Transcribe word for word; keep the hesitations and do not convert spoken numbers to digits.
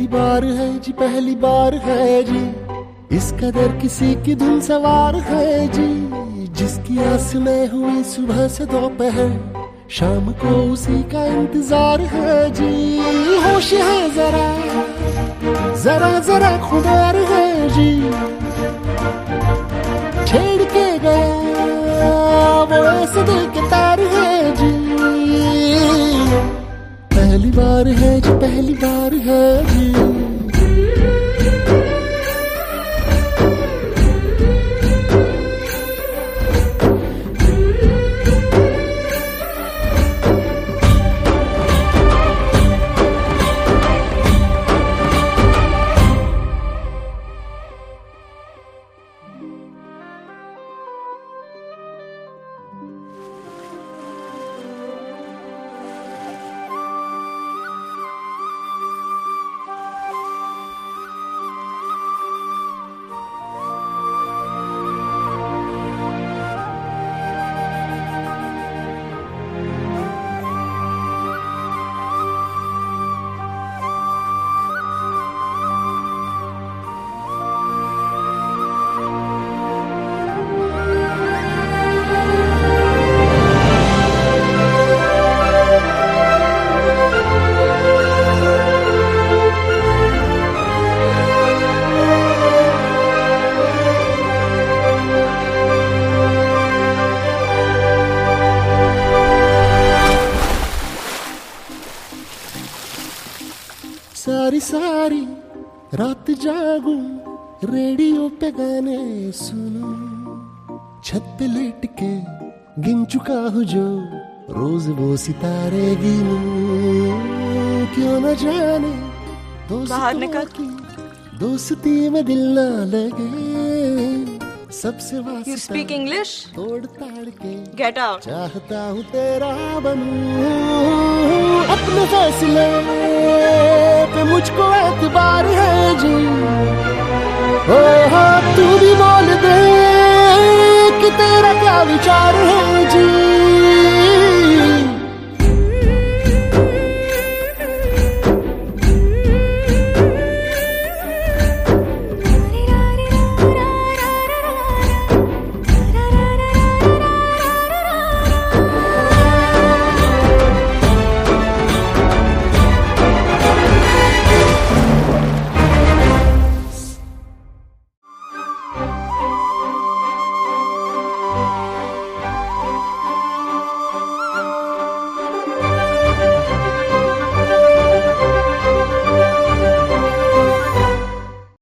पहली बार है जी, पहली बार है जी, इस कदर किसी की धुन सवार है जी। जिसकी आस में हुई सुबह से दोपहर, शाम को उसी का इंतजार है जी। होश है जरा जरा जरा खुदार है जी, छेड़ के गया वो ऐसे दिल के तार है जी। पहली बार है जी, पहली बार है जी। सारी सारी रात जागूं, रेडियो पे गाने सुनूं, छत पे लेट के गिन चुका हूँ जो रोज वो सितारे गिनूं। क्यों न जाने दोस्तों की दोस्ती में दिल ना लगे, सबसे वास्ता You speak English? तोड़ ताड़ के Get out. चाहता हूँ तेरा बनूं। अपने फैसले पे मुझको एतबार है जी। ओ हाँ तू भी बोल दे कि तेरा क्या विचार है जी।